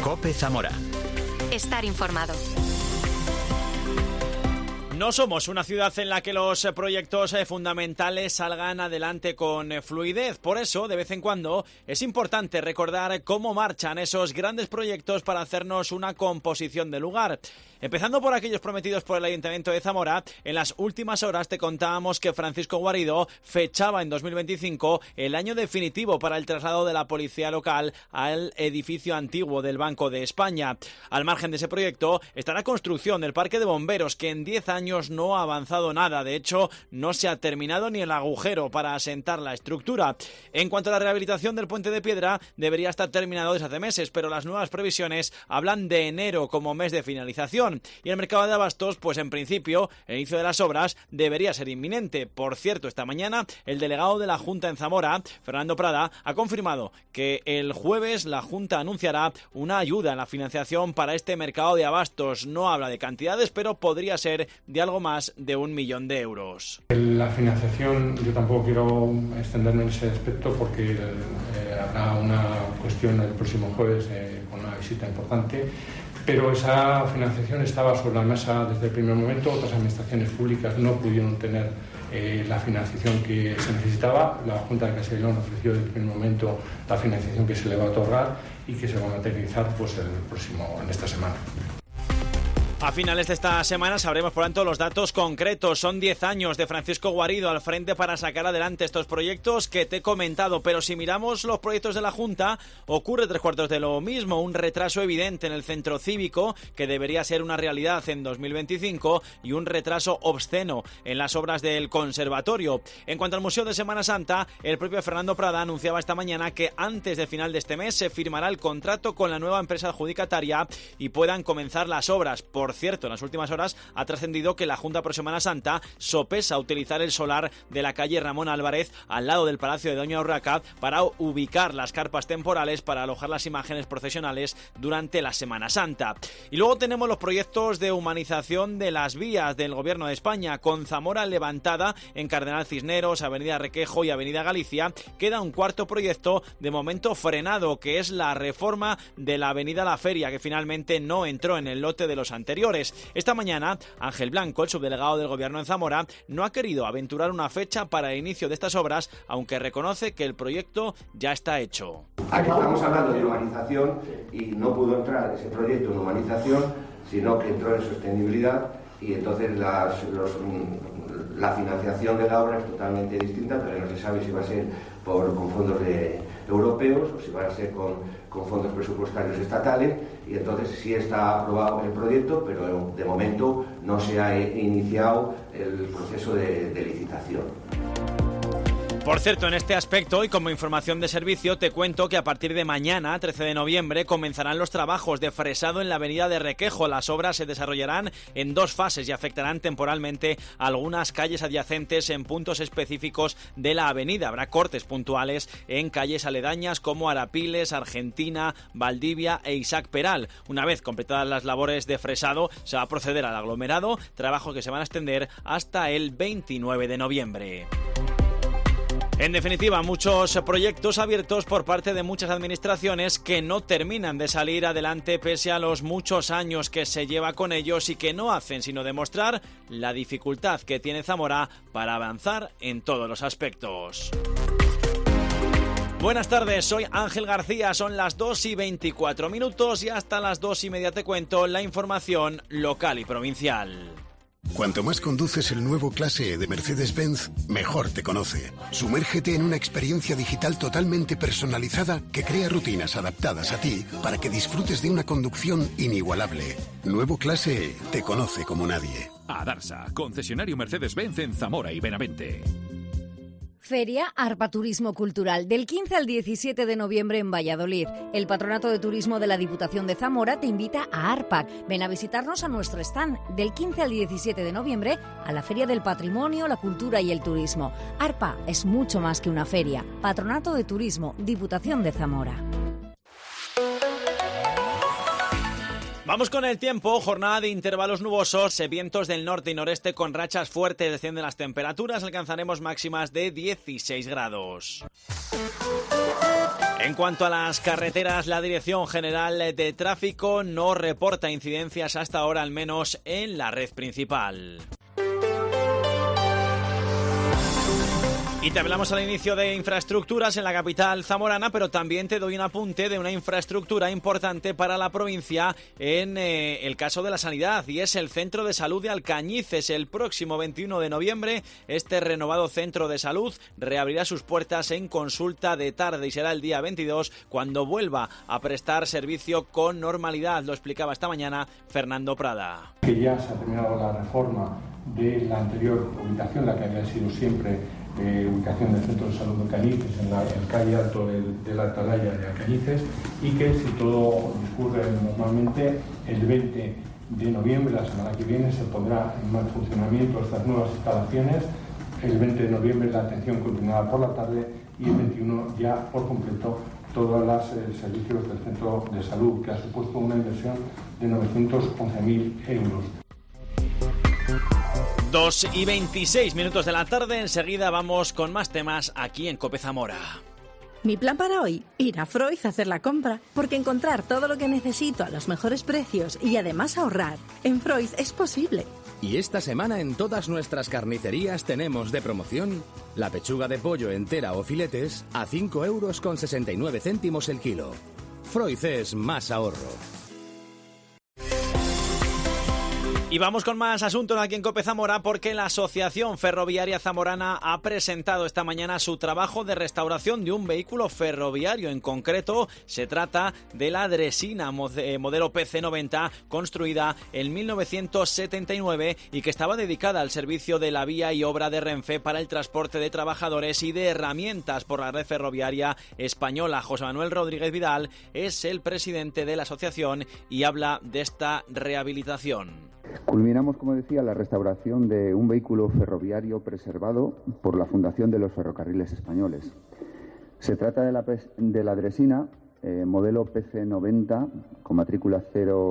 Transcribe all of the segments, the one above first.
COPE Zamora. Estar informado. No somos una ciudad en la que los proyectos fundamentales salgan adelante con fluidez. Por eso, de vez en cuando, es importante recordar cómo marchan esos grandes proyectos para hacernos una composición del lugar. Empezando por aquellos prometidos por el Ayuntamiento de Zamora, en las últimas horas te contábamos que Francisco Guarido fechaba en 2025 el año definitivo para el traslado de la policía local al edificio antiguo del Banco de España. Al margen de ese proyecto está la construcción del Parque de Bomberos, que en 10 años no ha avanzado nada. De hecho, no se ha terminado ni el agujero para asentar la estructura. En cuanto a la rehabilitación del Puente de Piedra, debería estar terminado desde hace meses, pero las nuevas previsiones hablan de enero como mes de finalización. Y el mercado de abastos, pues en principio, el inicio de las obras debería ser inminente. Por cierto, esta mañana el delegado de la Junta en Zamora, Fernando Prada, ha confirmado que el jueves la Junta anunciará una ayuda en la financiación para este mercado de abastos. No habla de cantidades, pero podría ser de algo más de 1 millón de euros. La financiación, yo tampoco quiero extenderme en ese aspecto porque habrá una cuestión el próximo jueves con una visita importante. Pero esa financiación estaba sobre la mesa desde el primer momento. Otras administraciones públicas no pudieron tener la financiación que se necesitaba. La Junta de Castilla y León ofreció desde el primer momento la financiación que se le va a otorgar y que se va a materializar pues, en esta semana. A finales de esta semana sabremos, por tanto, los datos concretos. Son 10 años de Francisco Guarido al frente para sacar adelante estos proyectos que te he comentado. Pero si miramos los proyectos de la Junta, ocurre 3/4 de lo mismo. Un retraso evidente en el centro cívico, que debería ser una realidad en 2025, y un retraso obsceno en las obras del conservatorio. En cuanto al Museo de Semana Santa, el propio Fernando Prada anunciaba esta mañana que antes de final de este mes se firmará el contrato con la nueva empresa adjudicataria y puedan comenzar las obras. Por cierto, en las últimas horas ha trascendido que la Junta por Semana Santa sopesa utilizar el solar de la calle Ramón Álvarez al lado del Palacio de Doña Urraca para ubicar las carpas temporales para alojar las imágenes procesionales durante la Semana Santa. Y luego tenemos los proyectos de humanización de las vías del Gobierno de España. Con Zamora levantada en Cardenal Cisneros, Avenida Requejo y Avenida Galicia, queda un cuarto proyecto de momento frenado, que es la reforma de la Avenida La Feria, que finalmente no entró en el lote de los anteriores. Esta mañana, Ángel Blanco, el subdelegado del Gobierno en Zamora, no ha querido aventurar una fecha para el inicio de estas obras, aunque reconoce que el proyecto ya está hecho. Aquí estamos hablando de humanización y no pudo entrar ese proyecto en humanización, sino que entró en sostenibilidad y entonces la financiación de la obra es totalmente distinta, pero no se sabe si va a ser con fondos europeos o si va a ser con fondos presupuestarios estatales, y entonces sí está aprobado el proyecto, pero de momento no se ha iniciado el proceso de licitación. Por cierto, en este aspecto y como información de servicio te cuento que a partir de mañana, 13 de noviembre, comenzarán los trabajos de fresado en la avenida de Requejo. Las obras se desarrollarán en 2 fases y afectarán temporalmente a algunas calles adyacentes en puntos específicos de la avenida. Habrá cortes puntuales en calles aledañas como Arapiles, Argentina, Valdivia e Isaac Peral. Una vez completadas las labores de fresado, se va a proceder al aglomerado, trabajos que se van a extender hasta el 29 de noviembre. En definitiva, muchos proyectos abiertos por parte de muchas administraciones que no terminan de salir adelante pese a los muchos años que se lleva con ellos y que no hacen sino demostrar la dificultad que tiene Zamora para avanzar en todos los aspectos. Buenas tardes, soy Ángel García, son las 2:24 y hasta las 2:30 te cuento la información local y provincial. Cuanto más conduces el nuevo Clase E de Mercedes-Benz, mejor te conoce. Sumérgete en una experiencia digital totalmente personalizada que crea rutinas adaptadas a ti para que disfrutes de una conducción inigualable. Nuevo Clase E te conoce como nadie. Adarsa, concesionario Mercedes-Benz en Zamora y Benavente. Feria Arpa Turismo Cultural, del 15 al 17 de noviembre en Valladolid. El Patronato de Turismo de la Diputación de Zamora te invita a ARPAC. Ven a visitarnos a nuestro stand del 15 al 17 de noviembre a la Feria del Patrimonio, la Cultura y el Turismo. ARPA es mucho más que una feria. Patronato de Turismo, Diputación de Zamora. Vamos con el tiempo, jornada de intervalos nubosos, vientos del norte y noreste con rachas fuertes, descienden las temperaturas, alcanzaremos máximas de 16 grados. En cuanto a las carreteras, la Dirección General de Tráfico no reporta incidencias hasta ahora, al menos en la red principal. Y te hablamos al inicio de infraestructuras en la capital zamorana, pero también te doy un apunte de una infraestructura importante para la provincia en el caso de la sanidad, y es el Centro de Salud de Alcañices. El próximo 21 de noviembre, este renovado centro de salud reabrirá sus puertas en consulta de tarde y será el día 22 cuando vuelva a prestar servicio con normalidad. Lo explicaba esta mañana Fernando Prada. Que ya se ha terminado la reforma de la anterior ubicación, la que había sido siempre ubicación del Centro de Salud de Alcañices, en el calle alto de la Atalaya de Alcañices, y que, si todo discurre normalmente, el 20 de noviembre, la semana que viene, se pondrá en mal funcionamiento estas nuevas instalaciones. El 20 de noviembre la atención continuará por la tarde y el 21 ya por completo todos los servicios del Centro de Salud, que ha supuesto una inversión de 911.000 euros. 2:26 de la tarde, enseguida vamos con más temas aquí en COPE Zamora. Mi plan para hoy, ir a Freud a hacer la compra, porque encontrar todo lo que necesito a los mejores precios y además ahorrar en Freud es posible. Y esta semana en todas nuestras carnicerías tenemos de promoción la pechuga de pollo entera o filetes a 5,69 euros el kilo. Freud es más ahorro. Y vamos con más asuntos aquí en COPE Zamora, porque la Asociación Ferroviaria Zamorana ha presentado esta mañana su trabajo de restauración de un vehículo ferroviario. En concreto, se trata de la Dresina modelo PC90, construida en 1979 y que estaba dedicada al servicio de la vía y obra de Renfe para el transporte de trabajadores y de herramientas por la red ferroviaria española. José Manuel Rodríguez Vidal es el presidente de la asociación y habla de esta rehabilitación. Culminamos, como decía, la restauración de un vehículo ferroviario preservado por la Fundación de los Ferrocarriles Españoles. Se trata de la Dresina, modelo PC90, con matrícula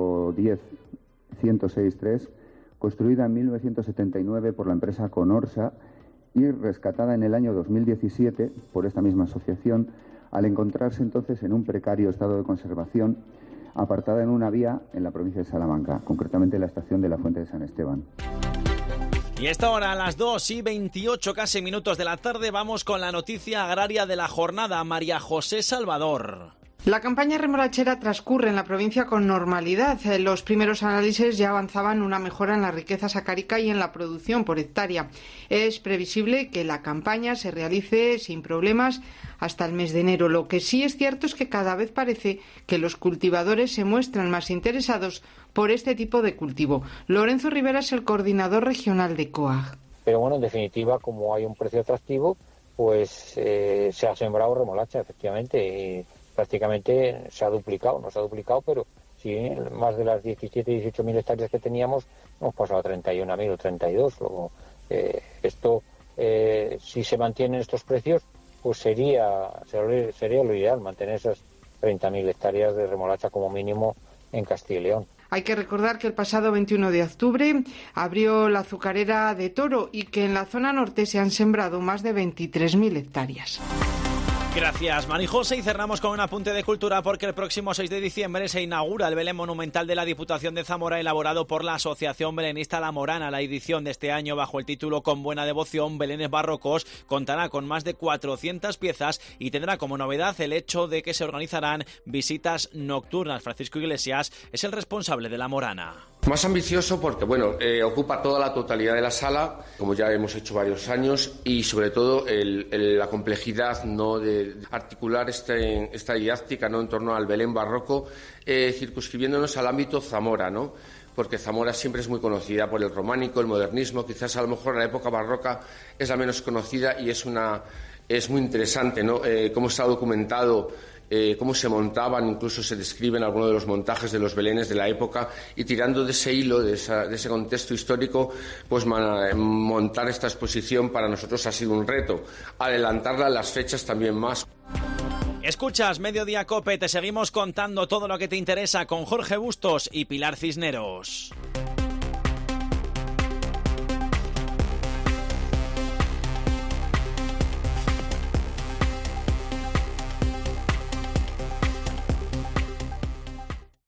010-1063, construida en 1979 por la empresa Conorsa y rescatada en el año 2017 por esta misma asociación, al encontrarse entonces en un precario estado de conservación, apartada en una vía en la provincia de Salamanca, concretamente en la estación de la Fuente de San Esteban. Y a esta hora, a las 2:28 casi minutos de la tarde, vamos con la noticia agraria de la jornada. María José Salvador. La campaña remolachera transcurre en la provincia con normalidad. Los primeros análisis ya avanzaban una mejora en la riqueza sacárica y en la producción por hectárea. Es previsible que la campaña se realice sin problemas hasta el mes de enero. Lo que sí es cierto es que cada vez parece que los cultivadores se muestran más interesados por este tipo de cultivo. Lorenzo Rivera es el coordinador regional de COAG. Pero bueno, en definitiva, como hay un precio atractivo, pues se ha sembrado remolacha, efectivamente, y prácticamente se ha duplicado, no se ha duplicado, pero sí, más de las 17-18.000 hectáreas que teníamos, hemos pasado a 31.000 o 32. Luego, esto, si se mantienen estos precios, pues sería lo ideal, mantener esas 30.000 hectáreas de remolacha como mínimo en Castilla y León. Hay que recordar que el pasado 21 de octubre abrió la azucarera de Toro y que en la zona norte se han sembrado más de 23.000 hectáreas. Gracias, Marijose. Y cerramos con un apunte de cultura, porque el próximo 6 de diciembre se inaugura el Belén Monumental de la Diputación de Zamora, elaborado por la Asociación Belenista La Morana. La edición de este año, bajo el título Con buena devoción, Belenes barrocos, contará con más de 400 piezas y tendrá como novedad el hecho de que se organizarán visitas nocturnas. Francisco Iglesias es el responsable de La Morana. Más ambicioso porque, ocupa toda la totalidad de la sala, como ya hemos hecho varios años, y sobre todo la complejidad, ¿no?, de articular esta didáctica, ¿no?, en torno al Belén barroco, circunscribiéndonos al ámbito Zamora, ¿no?, porque Zamora siempre es muy conocida por el románico, el modernismo. Quizás a lo mejor la época barroca es la menos conocida y es muy interesante, ¿no?, cómo está documentado, cómo se montaban, incluso se describen algunos de los montajes de los belenes de la época, y tirando de ese hilo, de ese contexto histórico, pues montar esta exposición para nosotros ha sido un reto. Adelantarla las fechas también más. Escuchas Mediodía COPE, te seguimos contando todo lo que te interesa con Jorge Bustos y Pilar Cisneros.